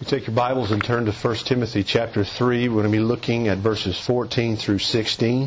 You take your Bibles and turn to 1 Timothy chapter 3. We're going to be looking at verses 14 through 16.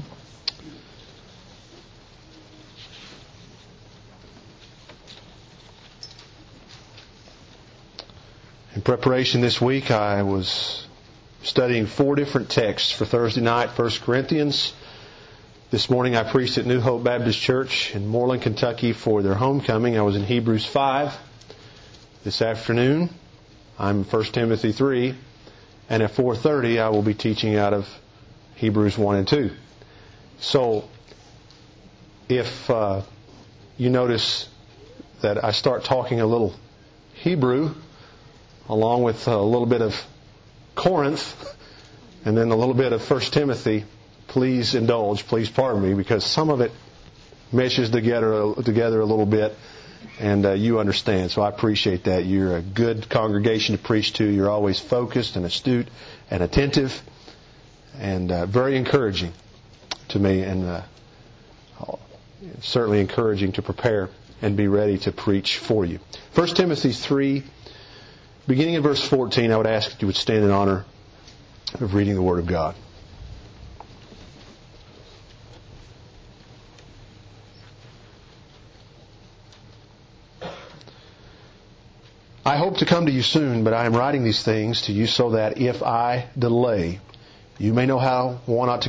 In preparation this week, I was studying 4 different texts for Thursday night. 1 Corinthians. This morning I preached at New Hope Baptist Church in Moreland, Kentucky for their homecoming. I was in Hebrews 5. This afternoon I'm in 1 Timothy 3. And at 4:30 I will be teaching out of Hebrews 1 and 2. So if you notice that I start talking a little Hebrew along with a little bit of Corinth and then a little bit of 1 Timothy, please indulge, please pardon me, because some of it meshes together a little bit, and you understand. So I appreciate that. You're a good congregation to preach to. You're always focused and astute and attentive, and very encouraging to me, and certainly encouraging to prepare and be ready to preach for you. 1 Timothy 3, beginning in verse 14, I would ask that you would stand in honor of reading the Word of God. I hope to come to you soon, but I am writing these things to you so that if I delay, you may know how one ought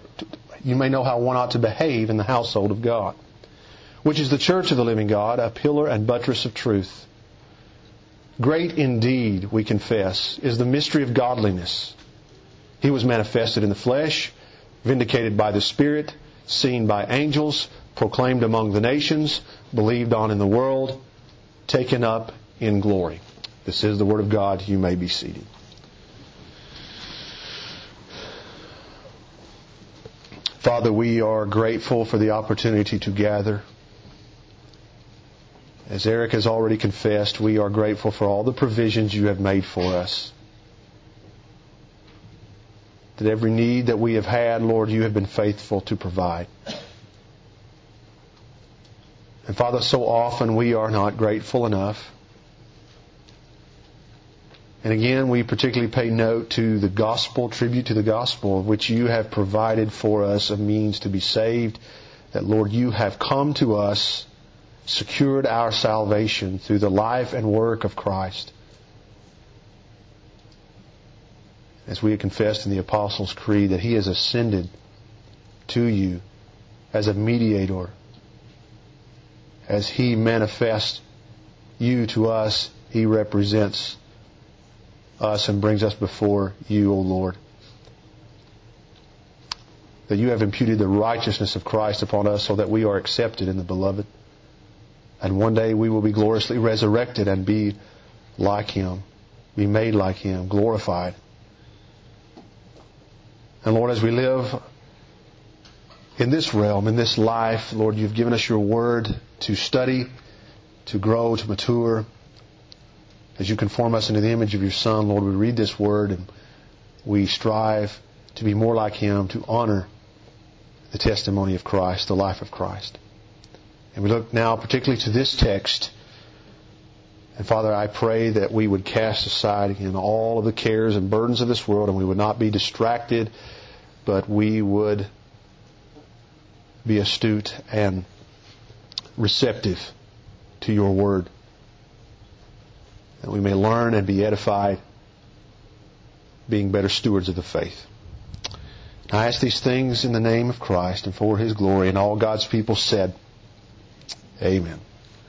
to behave in the household of God, which is the church of the living God, a pillar and buttress of truth. Great indeed, we confess, is the mystery of godliness. He was manifested in the flesh, vindicated by the Spirit, seen by angels, proclaimed among the nations, believed on in the world, taken up in glory. This is the Word of God. You may be seated. Father, we are grateful for the opportunity to gather. As Eric has already confessed, we are grateful for all the provisions you have made for us. That every need that we have had, Lord, you have been faithful to provide. And Father, so often we are not grateful enough. And again, we particularly pay note to the gospel, tribute to the gospel, of which you have provided for us a means to be saved. That, Lord, you have come to us, secured our salvation through the life and work of Christ. As we have confessed in the Apostles' Creed, that He has ascended to you as a mediator. As He manifests you to us, He represents us and brings us before you, O Lord. That you have imputed the righteousness of Christ upon us so that we are accepted in the Beloved. And one day we will be gloriously resurrected and be like Him, be made like Him, glorified. And Lord, as we live in this realm, in this life, Lord, you've given us your Word to study, to grow, to mature. As you conform us into the image of your Son, Lord, we read this Word and we strive to be more like Him, to honor the testimony of Christ, the life of Christ. And we look now particularly to this text. And Father, I pray that we would cast aside again all of the cares and burdens of this world, and we would not be distracted, but we would be astute and receptive to your Word. That we may learn and be edified, being better stewards of the faith. I ask these things in the name of Christ and for His glory, and all God's people said, Amen.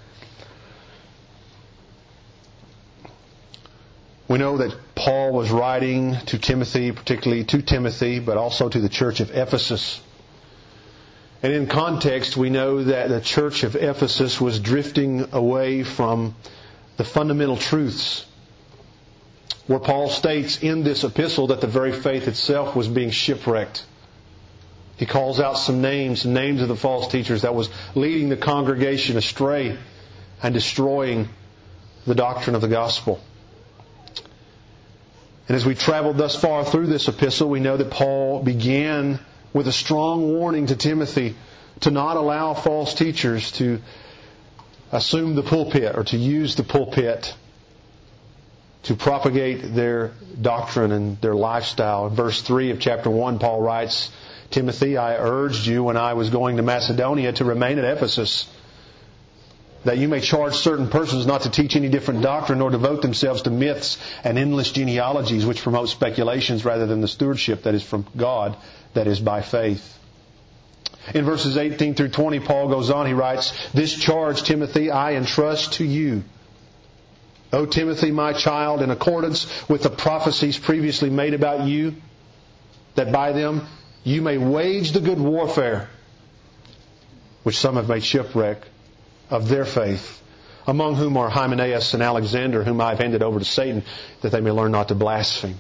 We know that Paul was writing to Timothy, particularly to Timothy, but also to the church of Ephesus. And in context, we know that the church of Ephesus was drifting away from the fundamental truths, where Paul states in this epistle that the very faith itself was being shipwrecked. He calls out some names of the false teachers that was leading the congregation astray and destroying the doctrine of the gospel. And as we traveled thus far through this epistle, we know that Paul began with a strong warning to Timothy to not allow false teachers to assume the pulpit or to use the pulpit to propagate their doctrine and their lifestyle. In verse 3 of chapter 1, Paul writes, Timothy, I urged you when I was going to Macedonia to remain at Ephesus, that you may charge certain persons not to teach any different doctrine nor devote themselves to myths and endless genealogies which promote speculations rather than the stewardship that is from God, that is by faith. In verses 18 through 20, Paul goes on, he writes, This charge, Timothy, I entrust to you. O Timothy, my child, in accordance with the prophecies previously made about you, that by them you may wage the good warfare, which some have made shipwreck of their faith, among whom are Hymenaeus and Alexander, whom I have handed over to Satan, that they may learn not to blaspheme.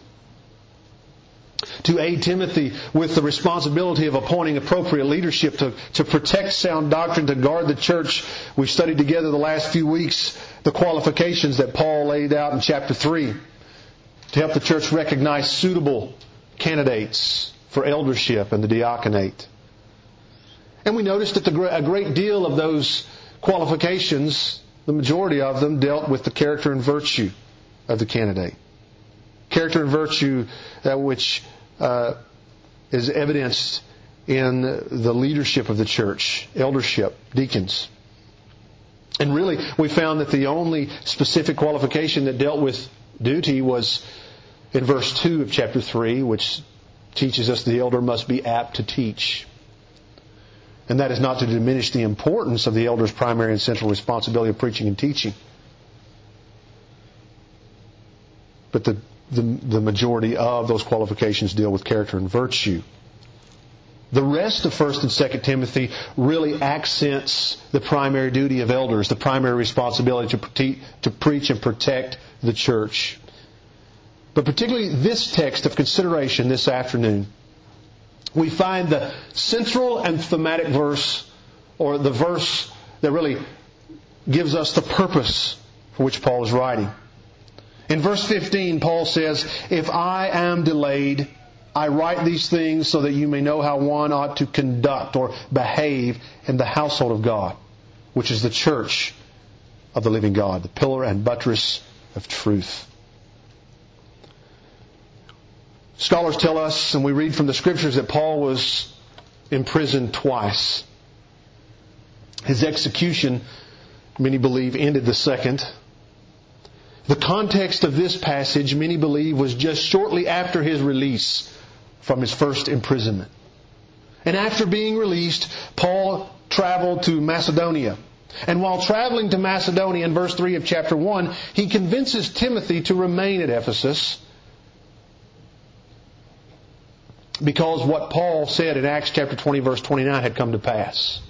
To aid Timothy with the responsibility of appointing appropriate leadership to protect sound doctrine, to guard the church, we've studied together the last few weeks the qualifications that Paul laid out in chapter 3 to help the church recognize suitable candidates for eldership and the diaconate. And we noticed that a great deal of those qualifications, the majority of them, dealt with the character and virtue of the candidate. Character and virtue which is evidenced in the leadership of the church, eldership, deacons. And really, we found that the only specific qualification that dealt with duty was in verse 2 of chapter 3, which teaches us the elder must be apt to teach. And that is not to diminish the importance of the elder's primary and central responsibility of preaching and teaching. But the majority of those qualifications deal with character and virtue. The rest of 1 and 2 Timothy really accents the primary duty of elders, the primary responsibility to preach and protect the church. But particularly this text of consideration this afternoon, we find the central and thematic verse, or the verse that really gives us the purpose for which Paul is writing. In verse 15, Paul says, If I am delayed, I write these things so that you may know how one ought to conduct or behave in the household of God, which is the church of the living God, the pillar and buttress of truth. Scholars tell us, and we read from the Scriptures, that Paul was imprisoned twice. His execution, many believe, ended the second. The context of this passage, many believe, was just shortly after his release from his first imprisonment. And after being released, Paul traveled to Macedonia. And while traveling to Macedonia, in verse 3 of chapter 1, he convinces Timothy to remain at Ephesus, because what Paul said in Acts chapter 20 verse 29 had come to pass.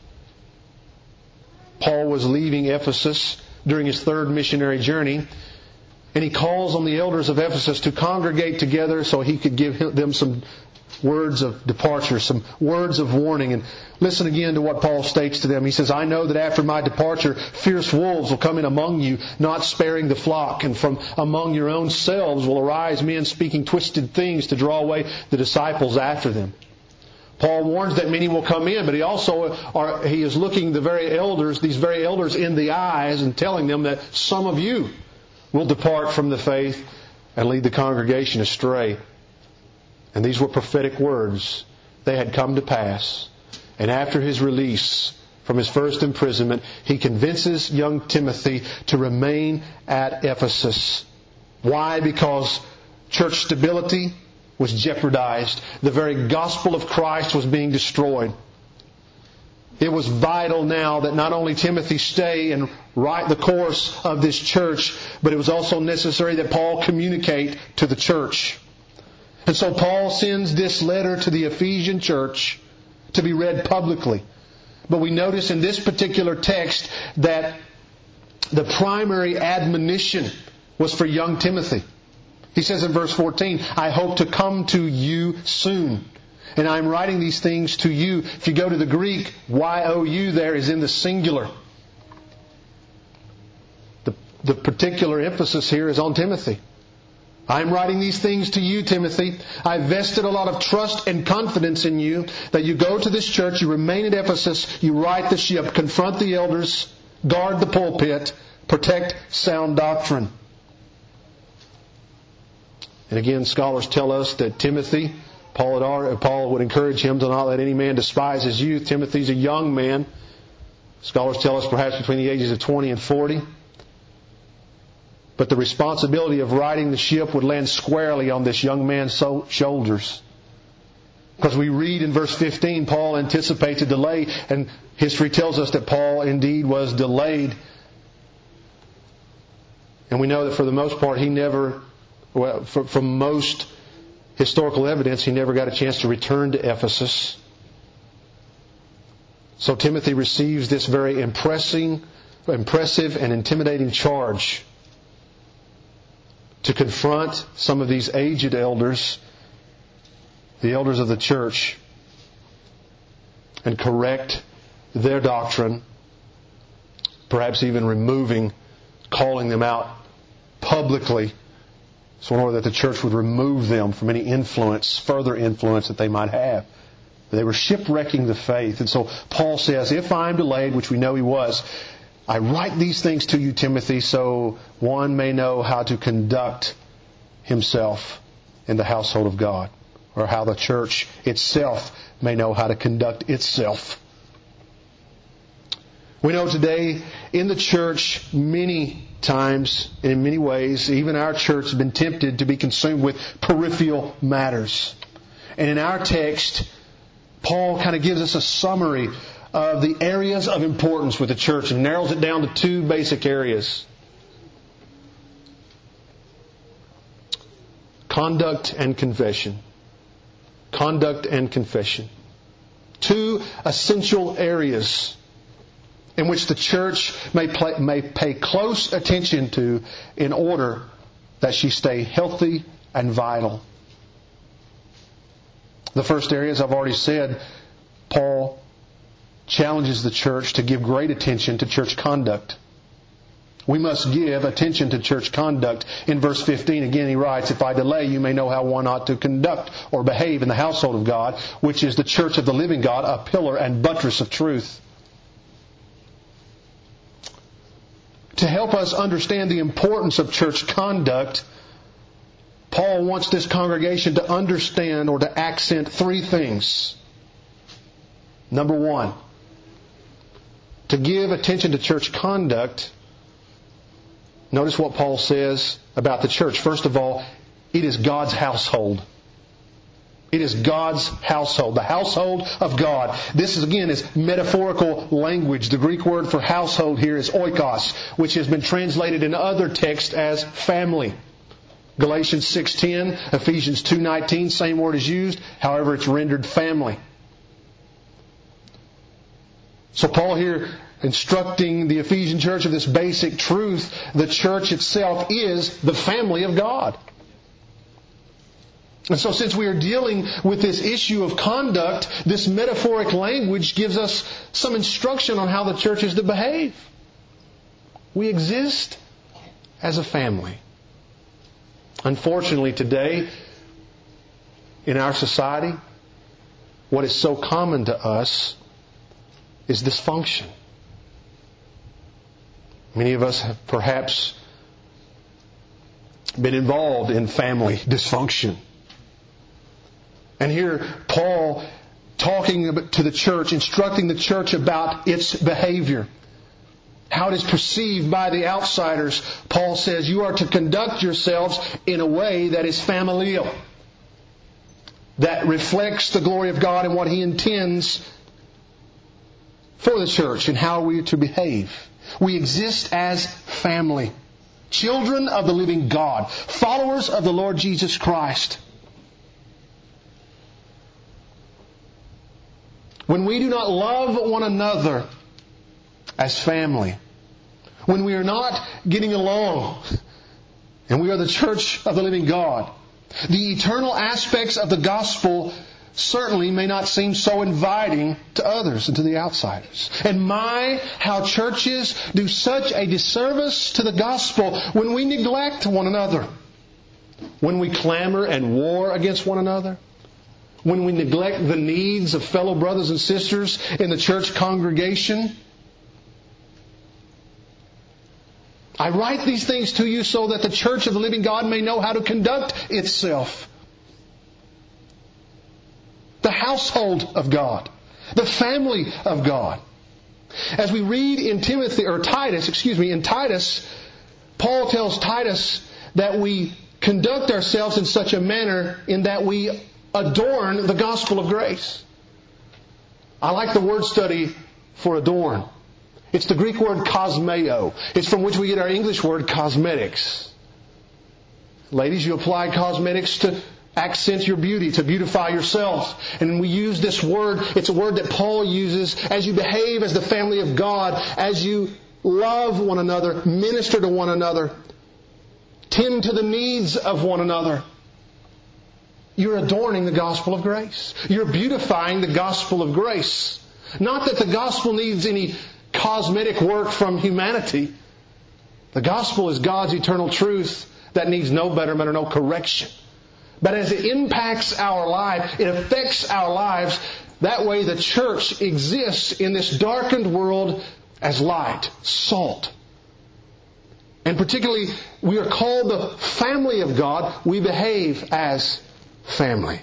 Paul was leaving Ephesus during his third missionary journey, and he calls on the elders of Ephesus to congregate together so he could give them some words of departure, some words of warning. And listen again to what Paul states to them. He says, I know that after my departure, fierce wolves will come in among you, not sparing the flock. And from among your own selves will arise men speaking twisted things to draw away the disciples after them. Paul warns that many will come in, but he is looking these very elders in the eyes and telling them that some of you will depart from the faith and lead the congregation astray. And these were prophetic words. They had come to pass. And after his release from his first imprisonment, he convinces young Timothy to remain at Ephesus. Why? Because church stability was jeopardized. The very gospel of Christ was being destroyed. It was vital now that not only Timothy stay and write the course of this church, but it was also necessary that Paul communicate to the church. And so Paul sends this letter to the Ephesian church to be read publicly. But we notice in this particular text that the primary admonition was for young Timothy. He says in verse 14, I hope to come to you soon. And I'm writing these things to you. If you go to the Greek, Y-O-U there is in the singular. The particular emphasis here is on Timothy. I'm writing these things to you, Timothy. I've vested a lot of trust and confidence in you that you go to this church, you remain at Ephesus, you right the ship, confront the elders, guard the pulpit, protect sound doctrine. And again, scholars tell us that Timothy, Paul would encourage him to not let any man despise his youth. Timothy's a young man. Scholars tell us perhaps between the ages of 20 and 40. But the responsibility of righting the ship would land squarely on this young man's shoulders. Because we read in verse 15, Paul anticipates a delay, and history tells us that Paul indeed was delayed. And we know that for the most part, from most historical evidence, he never got a chance to return to Ephesus. So Timothy receives this very impressive and intimidating charge to confront some of these aged elders, the elders of the church, and correct their doctrine, perhaps even calling them out publicly, so in order that the church would remove them from any further influence that they might have. They were shipwrecking the faith. And so Paul says, if I am delayed, which we know he was, I write these things to you, Timothy, so one may know how to conduct himself in the household of God, or how the church itself may know how to conduct itself. We know today in the church many times, and in many ways, even our church has been tempted to be consumed with peripheral matters. And in our text, Paul kind of gives us a summary of the areas of importance with the church and narrows it down to two basic areas: conduct and confession. Conduct and confession. Two essential areas in which the church may pay close attention to in order that she stay healthy and vital. The first area, as I've already said, Paul challenges the church to give great attention to church conduct. We must give attention to church conduct. In verse 15, again, he writes, if I delay, you may know how one ought to conduct or behave in the household of God, which is the church of the living God, a pillar and buttress of truth. To help us understand the importance of church conduct, Paul wants this congregation to understand or to accent three things. Number one, to give attention to church conduct, notice what Paul says about the church. First of all, it is God's household. It is God's household, the household of God. This is metaphorical language. The Greek word for household here is oikos, which has been translated in other texts as family. Galatians 6:10, Ephesians 2:19, same word is used. However, it's rendered family. So Paul here instructing the Ephesian church of this basic truth. The church itself is the family of God. And so since we are dealing with this issue of conduct, this metaphoric language gives us some instruction on how the church is to behave. We exist as a family. Unfortunately today, in our society, what is so common to us is dysfunction. Many of us have perhaps been involved in family dysfunction. And here, Paul talking to the church, instructing the church about its behavior, how it is perceived by the outsiders. Paul says, you are to conduct yourselves in a way that is familial, that reflects the glory of God and what He intends for the church and how we are to behave. We exist as family, children of the living God, followers of the Lord Jesus Christ. When we do not love one another as family, when we are not getting along, and we are the church of the living God, the eternal aspects of the gospel certainly may not seem so inviting to others and to the outsiders. And how churches do such a disservice to the gospel when we neglect one another, when we clamor and war against one another, when we neglect the needs of fellow brothers and sisters in the church congregation. I write these things to you so that the church of the living God may know how to conduct itself. The household of God. The family of God. As we read in Titus, Paul tells Titus that we conduct ourselves in such a manner in that we adorn the gospel of grace. I like the word study for adorn. It's the Greek word kosmeo. It's from which we get our English word cosmetics. Ladies, you apply cosmetics to accent your beauty, to beautify yourselves. And we use this word, it's a word that Paul uses as you behave as the family of God, as you love one another, minister to one another, tend to the needs of one another. You're adorning the gospel of grace. You're beautifying the gospel of grace. Not that the gospel needs any cosmetic work from humanity. The gospel is God's eternal truth that needs no betterment or no correction. But as it impacts our life, it affects our lives, that way the church exists in this darkened world as light, salt. And particularly, we are called the family of God. We behave as family.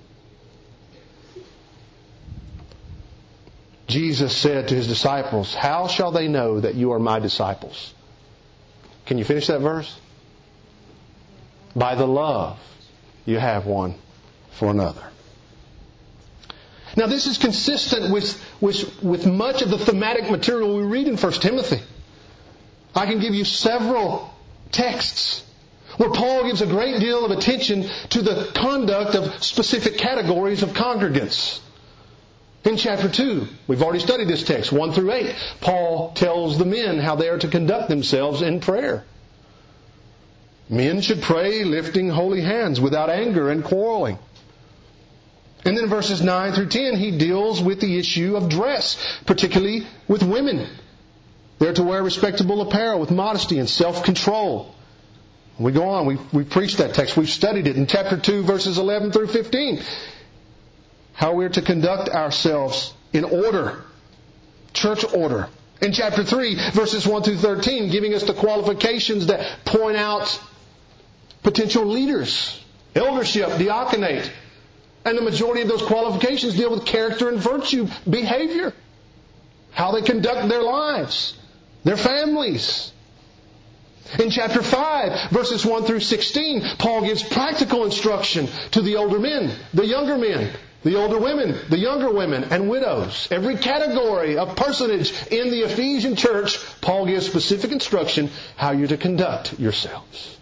Jesus said to His disciples, "How shall they know that you are my disciples?" Can you finish that verse? By the love you have one for another. Now this is consistent with much of the thematic material we read in 1 Timothy. I can give you several texts where Paul gives a great deal of attention to the conduct of specific categories of congregants. In chapter 2, we've already studied this text, 1 through 8. Paul tells the men how they are to conduct themselves in prayer. Men should pray lifting holy hands without anger and quarreling. And then verses 9 through 10, he deals with the issue of dress, particularly with women. They're to wear respectable apparel with modesty and self-control. We go on, we preached that text, we've studied it in chapter 2, verses 11 through 15. How we're to conduct ourselves in order, church order. In chapter 3, verses 1 through 13, giving us the qualifications that point out potential leaders, eldership, diaconate. And the majority of those qualifications deal with character and virtue, behavior, how they conduct their lives, their families. In chapter 5, verses 1 through 16, Paul gives practical instruction to the older men, the younger men, the older women, the younger women, and widows. Every category of personage in the Ephesian church, Paul gives specific instruction how you're to conduct yourselves.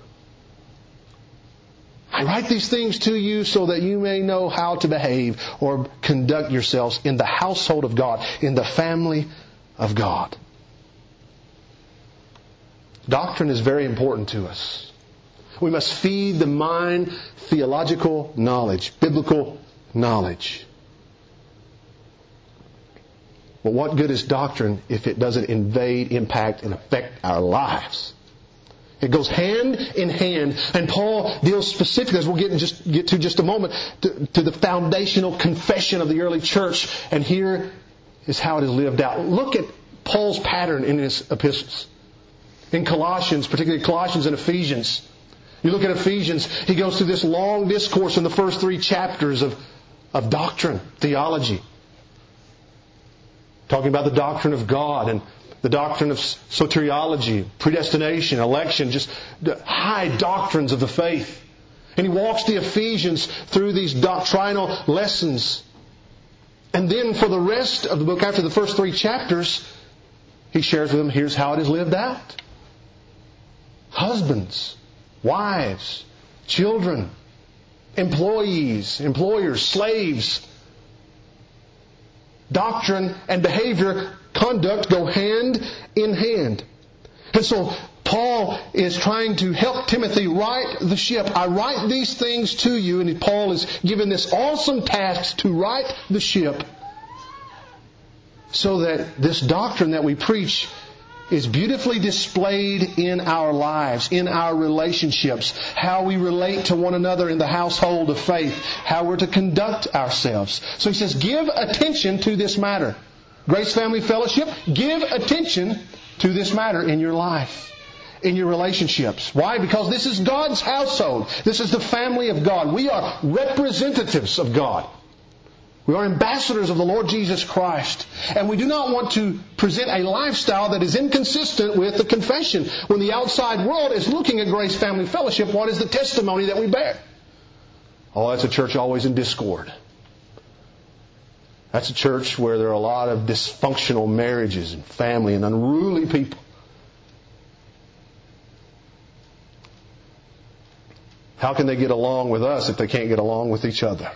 I write these things to you so that you may know how to behave or conduct yourselves in the household of God, in the family of God. Doctrine is very important to us. We must feed the mind theological knowledge, biblical knowledge. But what good is doctrine if it doesn't invade, impact, and affect our lives? It goes hand in hand, and Paul deals specifically, as we'll get to just a moment, to the foundational confession of the early church, and here is how it is lived out. Look at Paul's pattern in his epistles. In Colossians, particularly Colossians and Ephesians. You look at Ephesians, he goes through this long discourse in the first 3 chapters of doctrine, theology. Talking about the doctrine of God and the doctrine of soteriology, predestination, election, just high doctrines of the faith. And he walks the Ephesians through these doctrinal lessons. And then for the rest of the book, after the first 3 chapters, he shares with them, here's how it is lived out. Husbands, wives, children, employees, employers, slaves. Doctrine and behavior, conduct go hand in hand. And so Paul is trying to help Timothy right the ship. I write these things to you, and Paul is given this awesome task to right the ship so that this doctrine that we preach is beautifully displayed in our lives, in our relationships, how we relate to one another in the household of faith, how we're to conduct ourselves. So he says, give attention to this matter. Grace Family Fellowship, give attention to this matter in your life. in your relationships. Why? Because this is God's household. This is the family of God. We are representatives of God. We are ambassadors of the Lord Jesus Christ. And we do not want to present a lifestyle that is inconsistent with the confession. When the outside world is looking at Grace Family Fellowship, what is the testimony that we bear? Oh, that's a church always in discord. That's a church where there are a lot of dysfunctional marriages and family and unruly people. How can they get along with us if they can't get along with each other?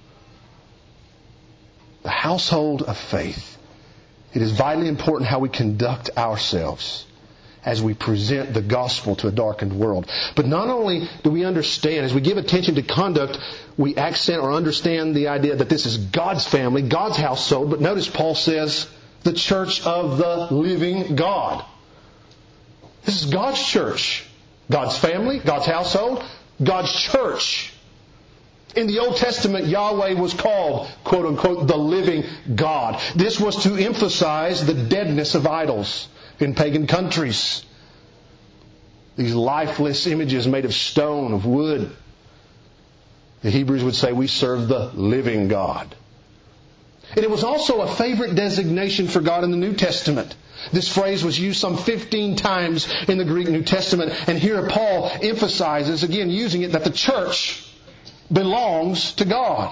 The household of faith. It is vitally important how we conduct ourselves as we present the gospel to a darkened world. But not only do we understand, as we give attention to conduct, we accent or understand the idea that this is God's family, God's household. But notice Paul says, the church of the living God. This is God's church. God's family, God's household, God's church. In the Old Testament, Yahweh was called, quote unquote, the living God. This was to emphasize the deadness of idols in pagan countries. These lifeless images made of stone, of wood. The Hebrews would say, we serve the living God. And it was also a favorite designation for God in the New Testament. This phrase was used some 15 times in the Greek New Testament. And here Paul emphasizes, again using it, that the church belongs to God.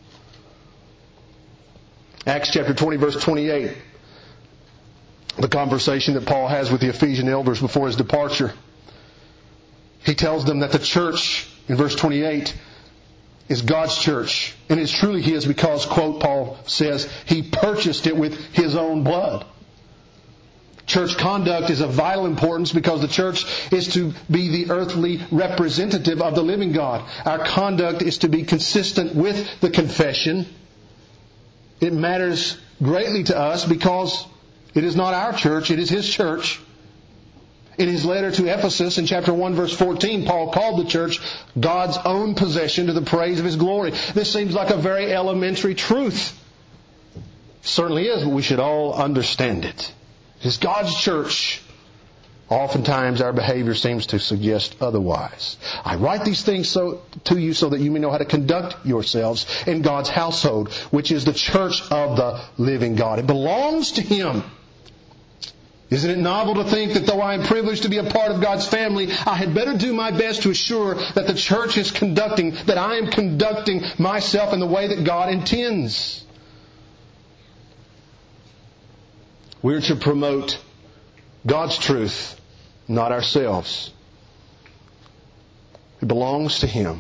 Acts chapter 20 verse 28. The conversation that Paul has with the Ephesian elders before his departure. He tells them that the church, in verse 28, is God's church. And it's truly His because, quote, Paul says, He purchased it with His own blood. Church conduct is of vital importance because the church is to be the earthly representative of the living God. Our conduct is to be consistent with the confession. It matters greatly to us because it is not our church, it is His church. In his letter to Ephesus in chapter 1 verse 14, Paul called the church God's own possession to the praise of His glory. This seems like a very elementary truth. It certainly is, but we should all understand it. It is God's church. Oftentimes our behavior seems to suggest otherwise. I write these things to you so that you may know how to conduct yourselves in God's household, which is the church of the living God. It belongs to Him. Isn't it novel to think that though I am privileged to be a part of God's family, I had better do my best to assure that the church is conducting, that I am conducting myself in the way that God intends. We're to promote God's truth, not ourselves. It belongs to Him.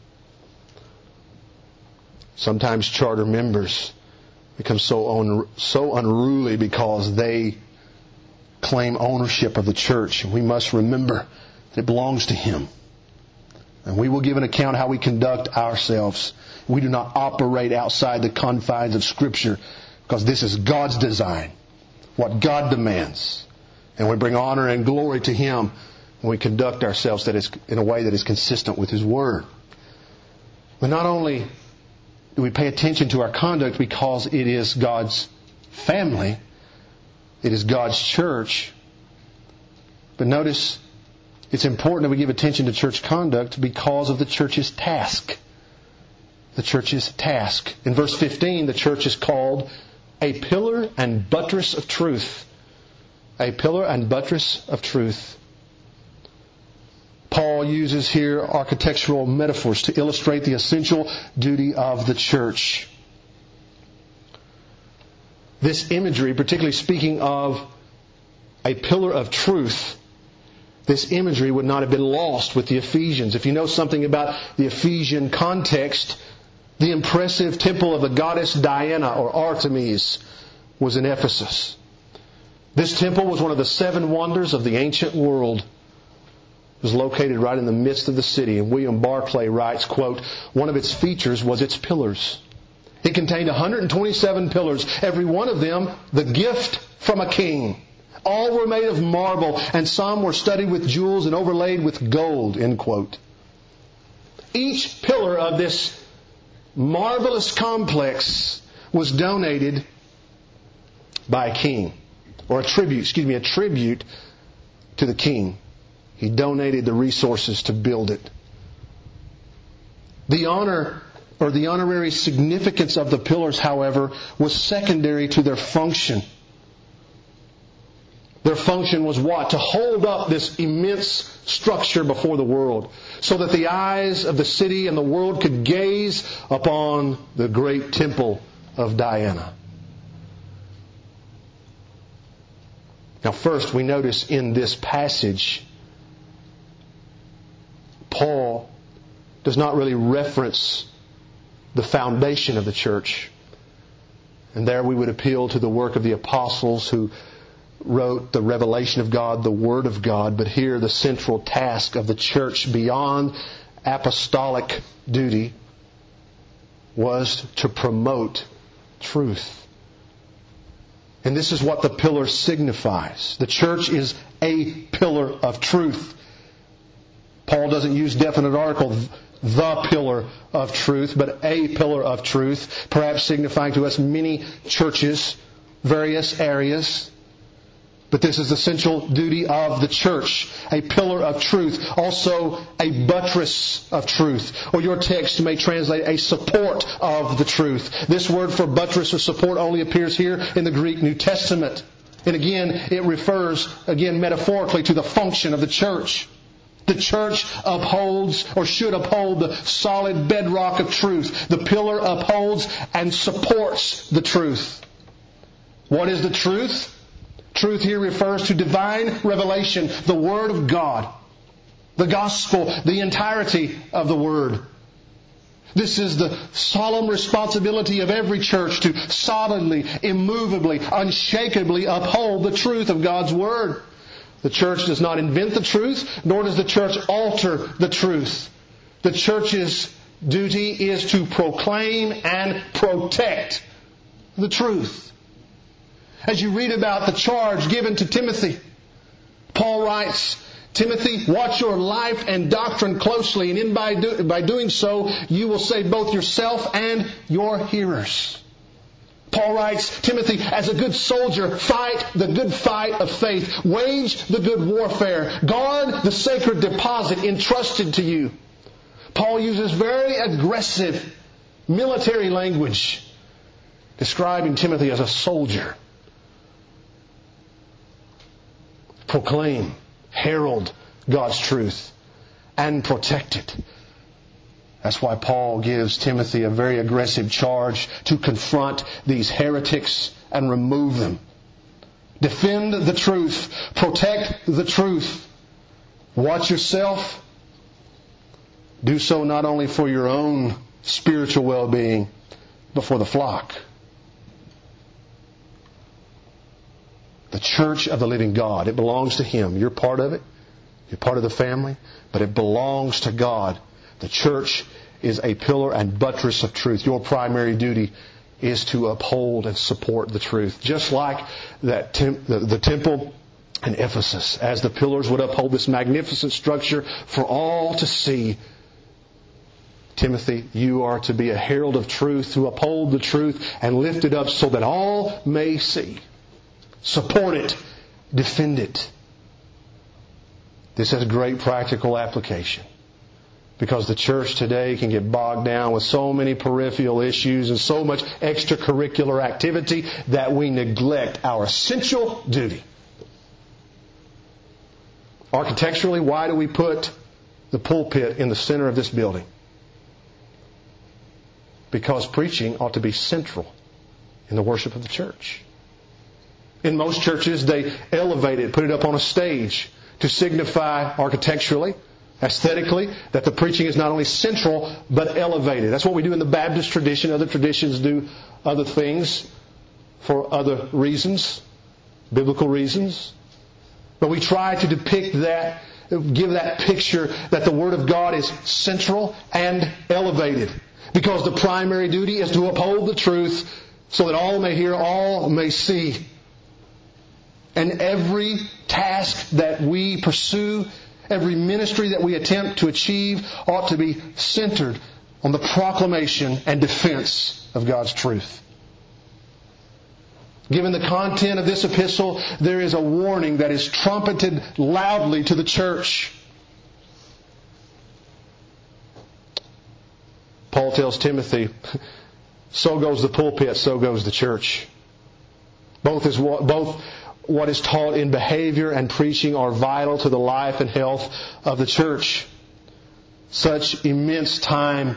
Sometimes charter members become so unruly because they claim ownership of the church. And we must remember that it belongs to Him. And we will give an account how we conduct ourselves. We do not operate outside the confines of Scripture because this is God's design, what God demands. And we bring honor and glory to Him when we conduct ourselves in a way that is consistent with His Word. But not only do we pay attention to our conduct because it is God's family, it is God's church. But notice, it's important that we give attention to church conduct because of the church's task. The church's task. In verse 15, the church is called a pillar and buttress of truth. A pillar and buttress of truth. Paul uses here architectural metaphors to illustrate the essential duty of the church. This imagery, particularly speaking of a pillar of truth, this imagery would not have been lost with the Ephesians. If you know something about the Ephesian context, the impressive temple of the goddess Diana or Artemis was in Ephesus. This temple was one of the 7 wonders of the ancient world. It was located right in the midst of the city. And William Barclay writes, quote, one of its features was its pillars. It contained 127 pillars, every one of them the gift from a king. All were made of marble, and some were studded with jewels and overlaid with gold, end quote. Each pillar of this marvelous complex was donated by a king, or a tribute to the king. He donated the resources to build it. The honor or the honorary significance of the pillars, however, was secondary to their function. Their function was what? To hold up this immense structure before the world, so that the eyes of the city and the world could gaze upon the great temple of Diana. Now, first, we notice in this passage, Paul does not really reference the foundation of the church. And there we would appeal to the work of the apostles who wrote the revelation of God, the Word of God. But here the central task of the church beyond apostolic duty was to promote truth. And this is what the pillar signifies. The church is a pillar of truth. Paul doesn't use definite article, the pillar of truth, but a pillar of truth, perhaps signifying to us many churches, various areas. But this is the central duty of the church, a pillar of truth, also a buttress of truth. Or your text may translate a support of the truth. This word for buttress or support only appears here in the Greek New Testament. And again, it refers, metaphorically to the function of the church. The church upholds or should uphold the solid bedrock of truth. The pillar upholds and supports the truth. What is the truth? Truth here refers to divine revelation, the Word of God, the gospel, the entirety of the Word. This is the solemn responsibility of every church to solidly, immovably, unshakably uphold the truth of God's Word. The church does not invent the truth, nor does the church alter the truth. The church's duty is to proclaim and protect the truth. As you read about the charge given to Timothy, Paul writes, Timothy, watch your life and doctrine closely, and by doing so, you will save both yourself and your hearers. Paul writes, Timothy, as a good soldier, fight the good fight of faith. Wage the good warfare. Guard the sacred deposit entrusted to you. Paul uses very aggressive military language, describing Timothy as a soldier. Proclaim, herald God's truth, and protect it. That's why Paul gives Timothy a very aggressive charge to confront these heretics and remove them. Defend the truth. Protect the truth. Watch yourself. Do so not only for your own spiritual well-being, but for the flock. The church of the living God. It belongs to Him. You're part of it. You're part of the family. But it belongs to God. The church is a pillar and buttress of truth. Your primary duty is to uphold and support the truth. Just like that the temple in Ephesus, as the pillars would uphold this magnificent structure for all to see. Timothy, you are to be a herald of truth, to uphold the truth and lift it up so that all may see. Support it. Defend it. This has great practical application. Because the church today can get bogged down with so many peripheral issues and so much extracurricular activity that we neglect our essential duty. Architecturally, why do we put the pulpit in the center of this building? Because preaching ought to be central in the worship of the church. In most churches, they elevate it, put it up on a stage to signify architecturally, aesthetically, that the preaching is not only central, but elevated. That's what we do in the Baptist tradition. Other traditions do other things for other reasons, biblical reasons. But we try to depict that, give that picture that the Word of God is central and elevated. Because the primary duty is to uphold the truth so that all may hear, all may see. And every task that we pursue, every ministry that we attempt to achieve ought to be centered on the proclamation and defense of God's truth. Given the content of this epistle, there is a warning that is trumpeted loudly to the church. Paul tells Timothy, so goes the pulpit, so goes the church. Both what is taught in behavior and preaching are vital to the life and health of the church. Such immense time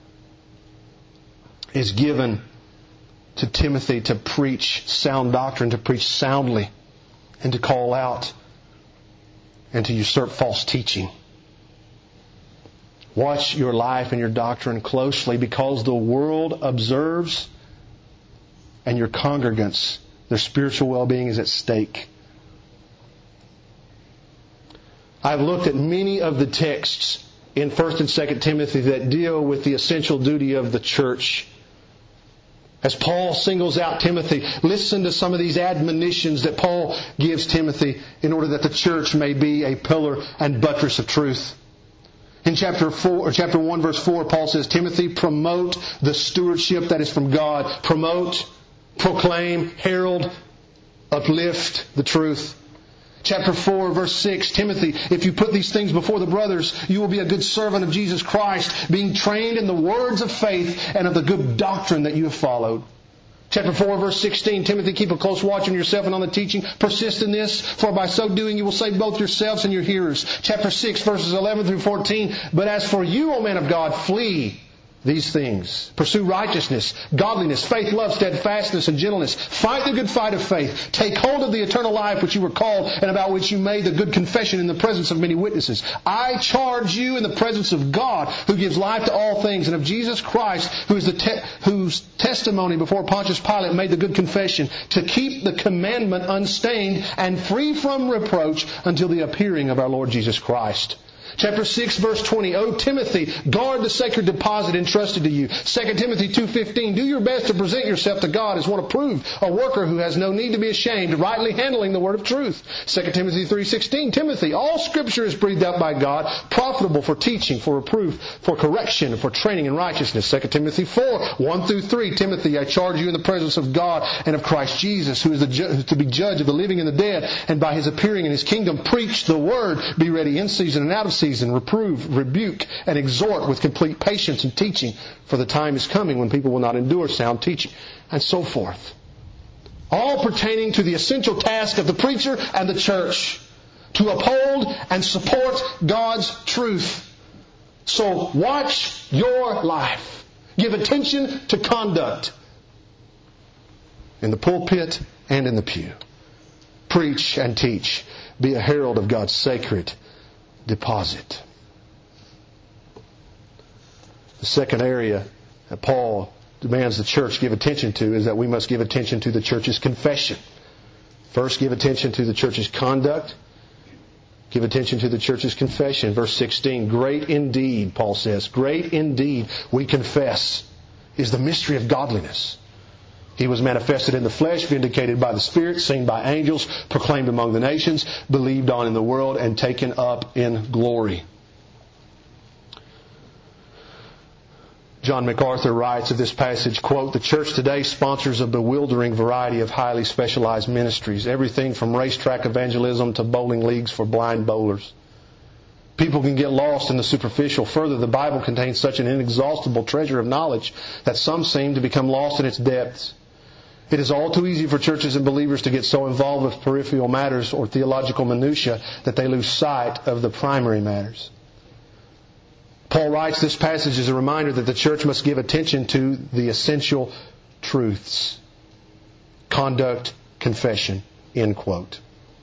is given to Timothy to preach sound doctrine, to preach soundly, and to call out and to usurp false teaching. Watch your life and your doctrine closely, because the world observes and your congregants, their spiritual well-being is at stake. I've looked at many of the texts in 1 and 2 Timothy that deal with the essential duty of the church. As Paul singles out Timothy, listen to some of these admonitions that Paul gives Timothy in order that the church may be a pillar and buttress of truth. In chapter 1, verse 4, Paul says, Timothy, promote the stewardship that is from God. Promote, proclaim, herald, uplift the truth. Chapter 4, verse 6, Timothy, if you put these things before the brothers, you will be a good servant of Jesus Christ, being trained in the words of faith and of the good doctrine that you have followed. Chapter 4, verse 16, Timothy, keep a close watch on yourself and on the teaching. Persist in this, for by so doing you will save both yourselves and your hearers. Chapter 6, verses 11 through 14, but as for you, O man of God, flee these things. Pursue righteousness, godliness, faith, love, steadfastness, and gentleness. Fight the good fight of faith. Take hold of the eternal life which you were called and about which you made the good confession in the presence of many witnesses. I charge you in the presence of God, who gives life to all things, and of Jesus Christ, whose testimony before Pontius Pilate made the good confession, to keep the commandment unstained and free from reproach until the appearing of our Lord Jesus Christ. Chapter 6, verse 20, O Timothy, guard the sacred deposit entrusted to you. 2 Timothy 2:15, do your best to present yourself to God as one approved, a worker who has no need to be ashamed, rightly handling the word of truth. 2 Timothy 3:16, Timothy, all Scripture is breathed out by God, profitable for teaching, for reproof, for correction, for training in righteousness. 2 Timothy 4:1 through 3, Timothy, I charge you in the presence of God and of Christ Jesus, who is to be judge of the living and the dead, and by His appearing in His kingdom, preach the word, be ready in season and out of season, reprove, rebuke, and exhort with complete patience and teaching, for the time is coming when people will not endure sound teaching, and so forth. All pertaining to the essential task of the preacher and the church, to uphold and support God's truth. So watch your life. Give attention to conduct in the pulpit and in the pew. Preach and teach. Be a herald of God's sacred deposit. The second area that Paul demands the church give attention to is that we must give attention to the church's confession. First, give attention to the church's conduct. Give attention to the church's confession. Verse 16, great indeed, Paul says, great indeed, we confess, is the mystery of godliness. He was manifested in the flesh, vindicated by the Spirit, seen by angels, proclaimed among the nations, believed on in the world, and taken up in glory. John MacArthur writes of this passage, quote, the church today sponsors a bewildering variety of highly specialized ministries, everything from racetrack evangelism to bowling leagues for blind bowlers. People can get lost in the superficial. Further, the Bible contains such an inexhaustible treasure of knowledge that some seem to become lost in its depths. It is all too easy for churches and believers to get so involved with peripheral matters or theological minutiae that they lose sight of the primary matters. Paul writes this passage as a reminder that the church must give attention to the essential truths. Conduct, confession, end quote.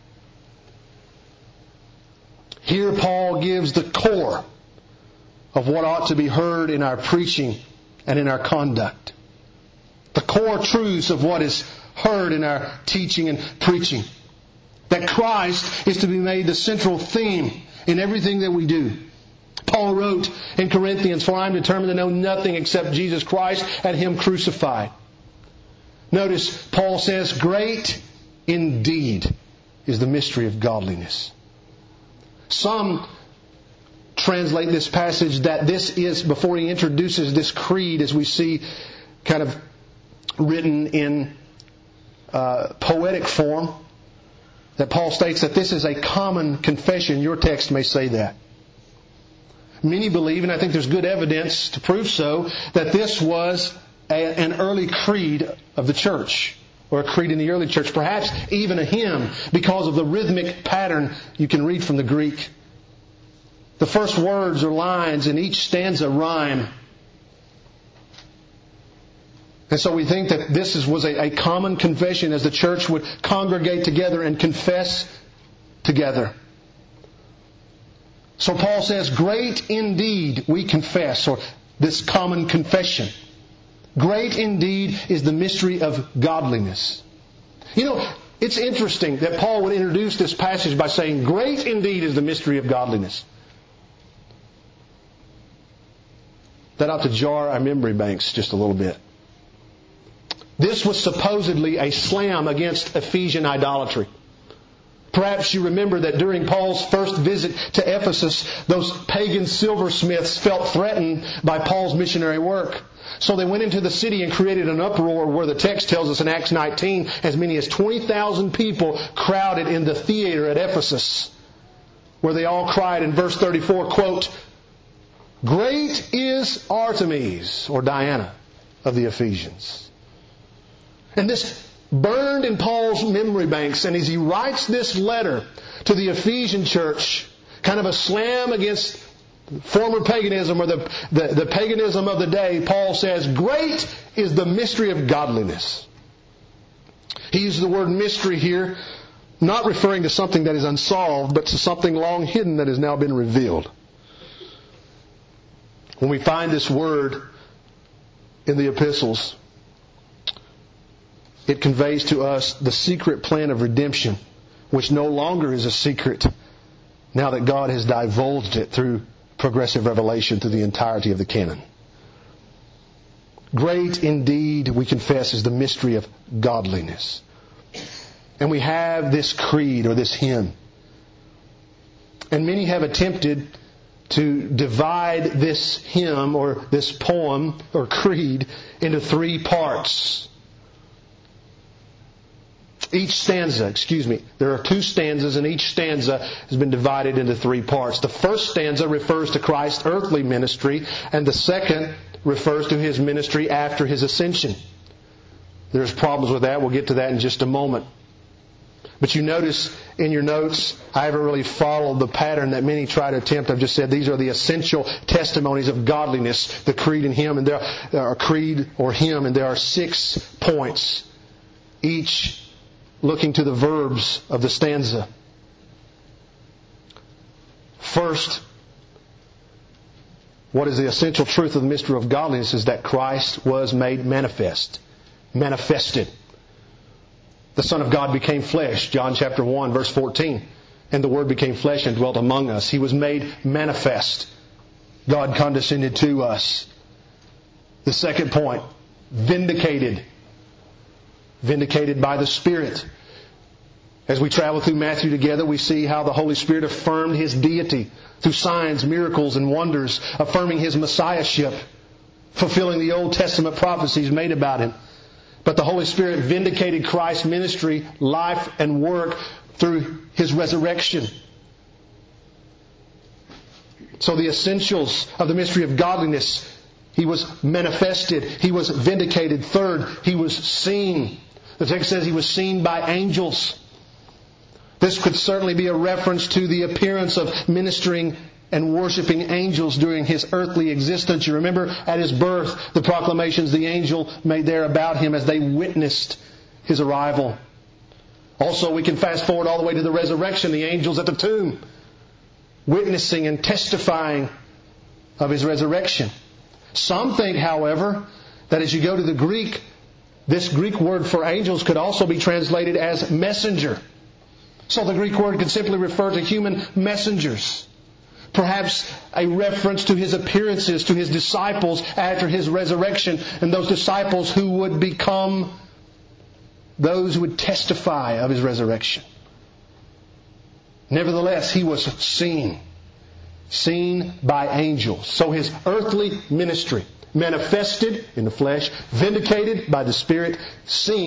Here Paul gives the core of what ought to be heard in our preaching and in our conduct. The core truths of what is heard in our teaching and preaching. That Christ is to be made the central theme in everything that we do. Paul wrote in Corinthians, for I am determined to know nothing except Jesus Christ and Him crucified. Notice, Paul says, great indeed is the mystery of godliness. Some translate this passage that this is, before he introduces this creed, as we see kind of written in poetic form that Paul states that this is a common confession. Your text may say that. Many believe, and I think there's good evidence to prove so, that this was an early creed of the church, or a creed in the early church, perhaps even a hymn, because of the rhythmic pattern you can read from the Greek. The first words or lines in each stanza rhyme. And so we think that this was a common confession as the church would congregate together and confess together. So Paul says, great indeed we confess, or this common confession. Great indeed is the mystery of godliness. You know, it's interesting that Paul would introduce this passage by saying, great indeed is the mystery of godliness. That ought to jar our memory banks just a little bit. This was supposedly a slam against Ephesian idolatry. Perhaps you remember that during Paul's first visit to Ephesus, those pagan silversmiths felt threatened by Paul's missionary work. So they went into the city and created an uproar where the text tells us in Acts 19, as many as 20,000 people crowded in the theater at Ephesus, where they all cried in verse 34, quote, "Great is Artemis," or Diana, of the Ephesians. And this burned in Paul's memory banks. And as he writes this letter to the Ephesian church, kind of a slam against former paganism or the paganism of the day, Paul says, great is the mystery of godliness. He uses the word mystery here, not referring to something that is unsolved, but to something long hidden that has now been revealed. When we find this word in the epistles, it conveys to us the secret plan of redemption, which no longer is a secret now that God has divulged it through progressive revelation through the entirety of the canon. Great indeed, we confess, is the mystery of godliness. And we have this creed or this hymn. And many have attempted to divide this hymn or this poem or creed into three parts. There are two stanzas, and each stanza has been divided into three parts. The first stanza refers to Christ's earthly ministry, and the second refers to His ministry after His ascension. There's problems with that. We'll get to that in just a moment. But you notice in your notes, I haven't really followed the pattern that many try to attempt. I've just said these are the essential testimonies of godliness, the creed and hymn, and there are creed or hymn, and there are 6 points, each looking to the verbs of the stanza. First, what is the essential truth of the mystery of godliness is that Christ was made manifested. The Son of God became flesh, John chapter 1, verse 14. And the Word became flesh and dwelt among us. He was made manifest. God condescended to us. The second point, vindicated. Vindicated by the Spirit. As we travel through Matthew together, we see how the Holy Spirit affirmed His deity through signs, miracles, and wonders, affirming His Messiahship, fulfilling the Old Testament prophecies made about Him. But the Holy Spirit vindicated Christ's ministry, life, and work through His resurrection. So the essentials of the mystery of godliness, He was manifested, He was vindicated. Third, He was seen. The text says He was seen by angels. This could certainly be a reference to the appearance of ministering and worshiping angels during His earthly existence. You remember at His birth, the proclamations the angel made there about Him as they witnessed His arrival. Also, we can fast forward all the way to the resurrection, the angels at the tomb, witnessing and testifying of His resurrection. Some think, however, that as you go to the Greek, this Greek word for angels could also be translated as messenger. So the Greek word could simply refer to human messengers. Perhaps a reference to His appearances to His disciples after His resurrection, and those disciples who would become those who would testify of His resurrection. Nevertheless, He was seen by angels. So His earthly ministry, manifested in the flesh, vindicated by the Spirit, seen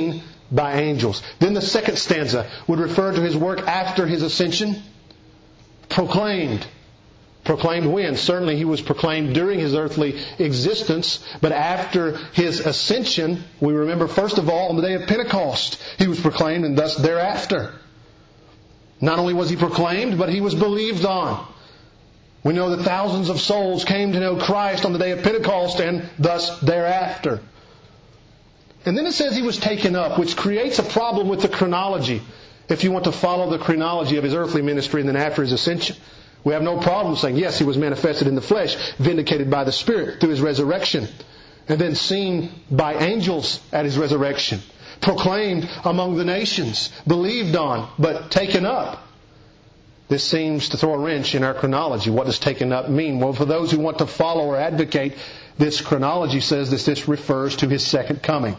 by angels. Then the second stanza would refer to His work after His ascension. Proclaimed. Proclaimed when? Certainly He was proclaimed during His earthly existence, but after His ascension, we remember first of all on the day of Pentecost, He was proclaimed, and thus thereafter. Not only was He proclaimed, but He was believed on. We know that thousands of souls came to know Christ on the day of Pentecost and thus thereafter. And then it says He was taken up, which creates a problem with the chronology. If you want to follow the chronology of His earthly ministry and then after His ascension, we have no problem saying, yes, He was manifested in the flesh, vindicated by the Spirit through His resurrection, and then seen by angels at His resurrection, proclaimed among the nations, believed on, but taken up. This seems to throw a wrench in our chronology. What does taken up mean? Well, for those who want to follow or advocate, this chronology says that this refers to His second coming.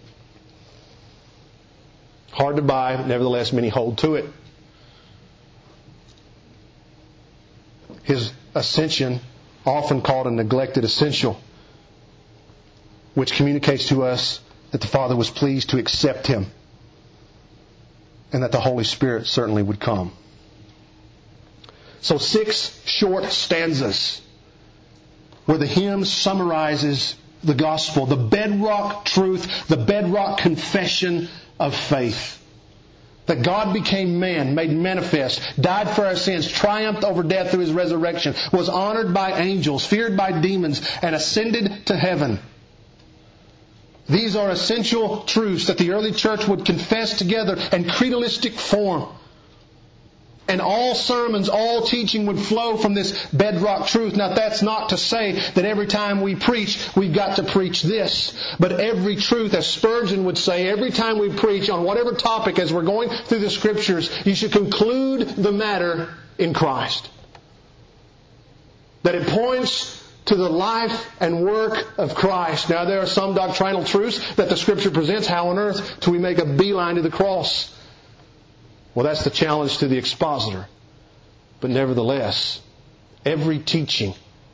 Hard to buy, but nevertheless many hold to it. His ascension, often called a neglected essential, which communicates to us that the Father was pleased to accept Him and that the Holy Spirit certainly would come. So 6 short stanzas where the hymn summarizes the gospel, the bedrock truth, the bedrock confession of faith. That God became man, made manifest, died for our sins, triumphed over death through His resurrection, was honored by angels, feared by demons, and ascended to heaven. These are essential truths that the early church would confess together in creedalistic form. And all sermons, all teaching would flow from this bedrock truth. Now that's not to say that every time we preach, we've got to preach this. But every truth, as Spurgeon would say, every time we preach on whatever topic as we're going through the Scriptures, you should conclude the matter in Christ. That it points to the life and work of Christ. Now there are some doctrinal truths that the Scripture presents. How on earth do we make a beeline to the cross? Well, that's the challenge to the expositor. But nevertheless, every teaching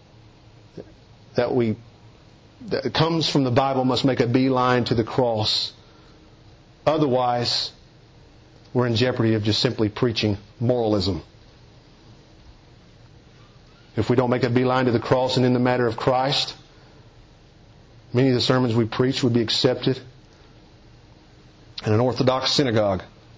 that comes from the Bible must make a beeline to the cross. Otherwise, we're in jeopardy of just simply preaching moralism. If we don't make a beeline to the cross and in the matter of Christ, many of the sermons we preach would be accepted in an Orthodox synagogue.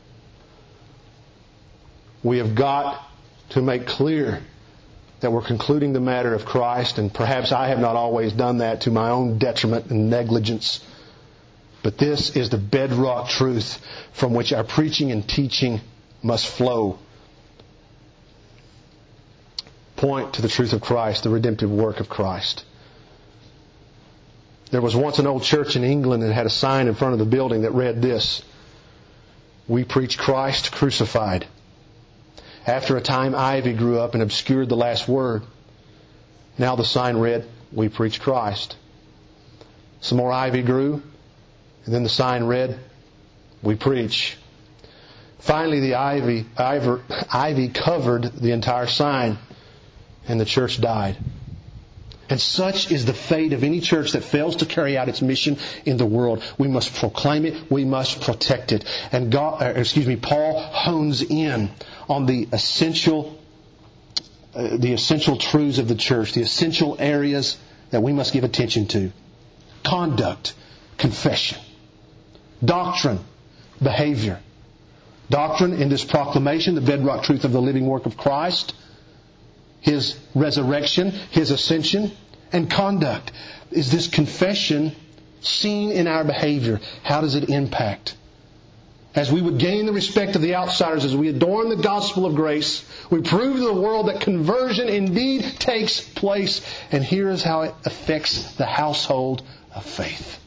We have got to make clear that we're concluding the matter of Christ, and perhaps I have not always done that to my own detriment and negligence. But this is the bedrock truth from which our preaching and teaching must flow. Point to the truth of Christ, the redemptive work of Christ. There was once an old church in England that had a sign in front of the building that read this: "We preach Christ crucified." After a time, ivy grew up and obscured the last word. Now the sign read, "We preach Christ." Some more ivy grew, and then the sign read, "We preach." Finally, the ivy covered the entire sign, and the church died. And such is the fate of any church that fails to carry out its mission in the world. We must proclaim it. We must protect it. And Paul hones in on the essential truths of the church, the essential areas that we must give attention to: conduct, confession, doctrine, behavior. Doctrine in this proclamation, the bedrock truth of the living work of Christ, His resurrection, His ascension, and conduct. Is this confession seen in our behavior? How does it impact? As we would gain the respect of the outsiders, as we adorn the gospel of grace, we prove to the world that conversion indeed takes place. And here is how it affects the household of faith.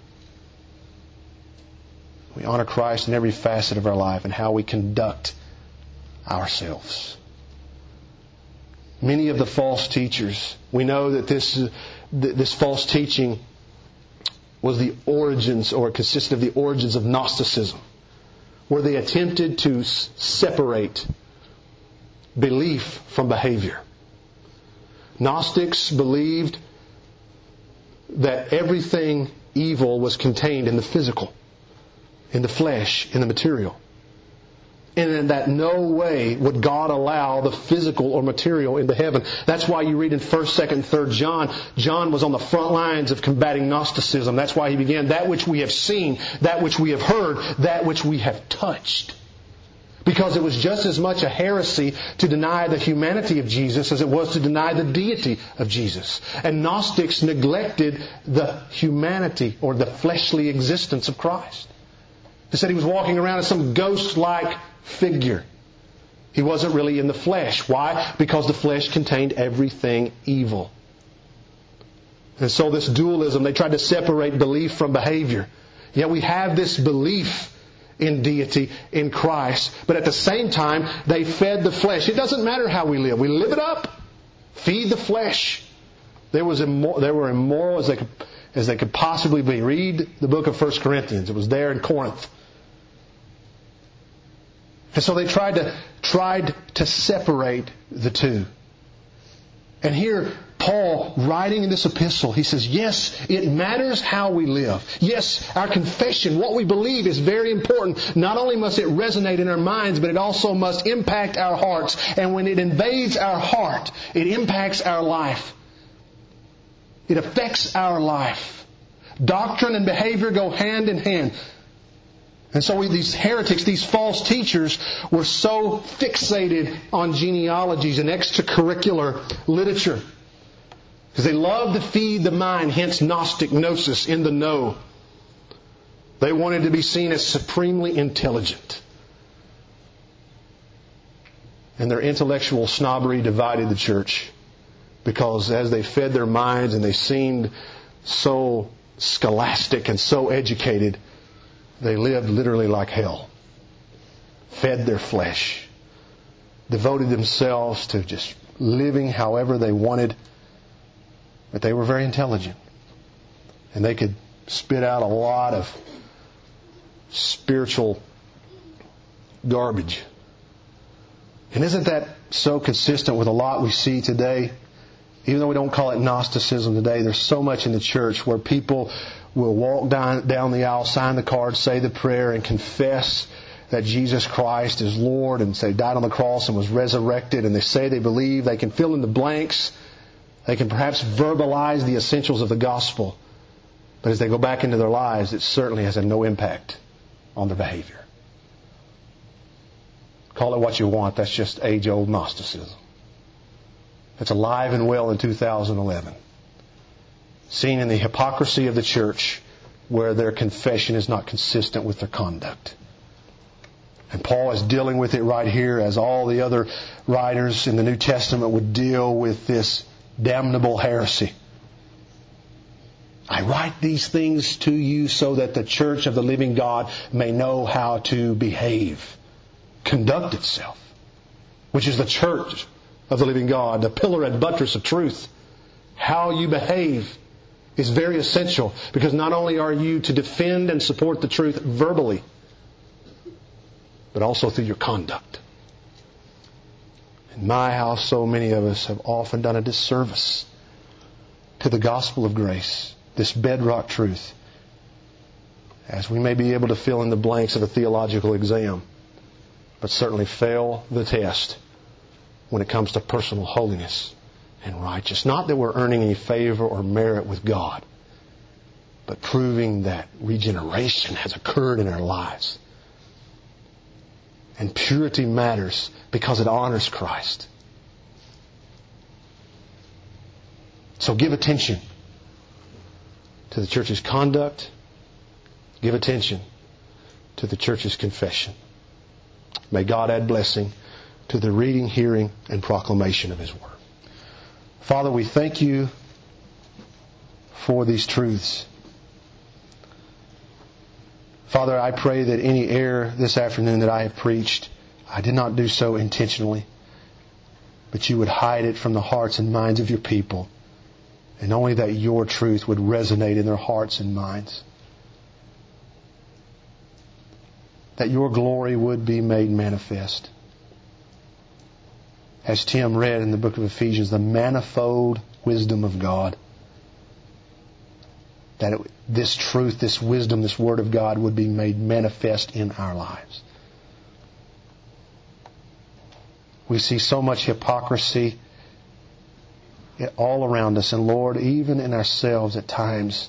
We honor Christ in every facet of our life and how we conduct ourselves. Many of the false teachers, we know that this false teaching was the origins, or consisted of the origins of Gnosticism, where they attempted to separate belief from behavior. Gnostics believed that everything evil was contained in the physical. in the flesh, in the material. And in that no way would God allow the physical or material into heaven. That's why you read in 1st, 2nd, and 3rd John, John was on the front lines of combating Gnosticism. That's why he began, that which we have seen, that which we have heard, that which we have touched. Because it was just as much a heresy to deny the humanity of Jesus as it was to deny the deity of Jesus. And Gnostics neglected the humanity or the fleshly existence of Christ. They said he was walking around as some ghost-like figure. He wasn't really in the flesh. Why? Because the flesh contained everything evil. And so this dualism, they tried to separate belief from behavior. Yet we have this belief in deity, in Christ, but at the same time, they fed the flesh. It doesn't matter how we live. We live it up. Feed the flesh. They were immoral as they could possibly be. Read the book of 1 Corinthians. It was there in Corinth. And so they tried to separate the two. And here, Paul, writing in this epistle, he says, yes, it matters how we live. Yes, our confession, what we believe is very important. Not only must it resonate in our minds, but it also must impact our hearts. And when it invades our heart, it impacts our life. It affects our life. Doctrine and behavior go hand in hand. And so these heretics, these false teachers, were so fixated on genealogies and extracurricular literature. Because they loved to feed the mind, hence Gnostic gnosis, in the know. They wanted to be seen as supremely intelligent. And their intellectual snobbery divided the church. Because as they fed their minds and they seemed so scholastic and so educated, they lived literally like hell. Fed their flesh. Devoted themselves to just living however they wanted. But they were very intelligent. And they could spit out a lot of spiritual garbage. And isn't that so consistent with a lot we see today? Even though we don't call it Gnosticism today, there's so much in the church where people will walk down the aisle, sign the card, say the prayer, and confess that Jesus Christ is Lord and say died on the cross and was resurrected, and they say they believe. They can fill in the blanks. They can perhaps verbalize the essentials of the gospel. But as they go back into their lives, it certainly has had no impact on their behavior. Call it what you want. That's just age-old Gnosticism. It's alive and well in 2011. Seen in the hypocrisy of the church where their confession is not consistent with their conduct. And Paul is dealing with it right here as all the other writers in the New Testament would deal with this damnable heresy. I write these things to you so that the church of the living God may know how to behave, conduct itself, which is the church of the living God, the pillar and buttress of truth. How you behave is very essential, because not only are you to defend and support the truth verbally, but also through your conduct. In my house, so many of us have often done a disservice to the gospel of grace, this bedrock truth, as we may be able to fill in the blanks of a theological exam, but certainly fail the test when it comes to personal holiness and righteous. Not that we're earning any favor or merit with God, but proving that regeneration has occurred in our lives. And purity matters because it honors Christ. So give attention to the church's conduct. Give attention to the church's confession. May God add blessing to the reading, hearing, and proclamation of His Word. Father, we thank You for these truths. Father, I pray that any error this afternoon that I have preached, I did not do so intentionally, but You would hide it from the hearts and minds of Your people, and only that Your truth would resonate in their hearts and minds. That Your glory would be made manifest. As Tim read in the book of Ephesians, the manifold wisdom of God. that this truth, this wisdom, this Word of God would be made manifest in our lives. We see so much hypocrisy all around us. And Lord, even in ourselves at times,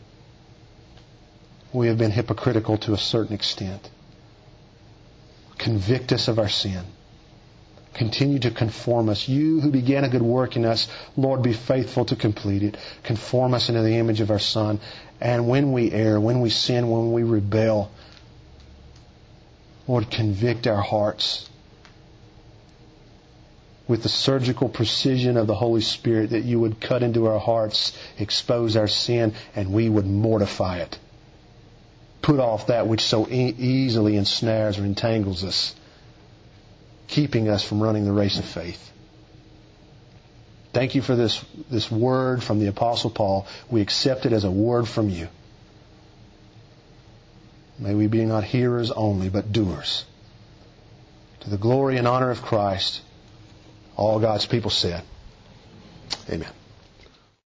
we have been hypocritical to a certain extent. Convict us of our sin. Continue to conform us. You who began a good work in us, Lord, be faithful to complete it. Conform us into the image of our Son. And when we err, when we sin, when we rebel, Lord, convict our hearts with the surgical precision of the Holy Spirit, that you would cut into our hearts, expose our sin, and we would mortify it. Put off that which so easily ensnares or entangles us, keeping us from running the race of faith. Thank you for this word from the Apostle Paul. We accept it as a word from you. May we be not hearers only, but doers. To the glory and honor of Christ, all God's people said, amen.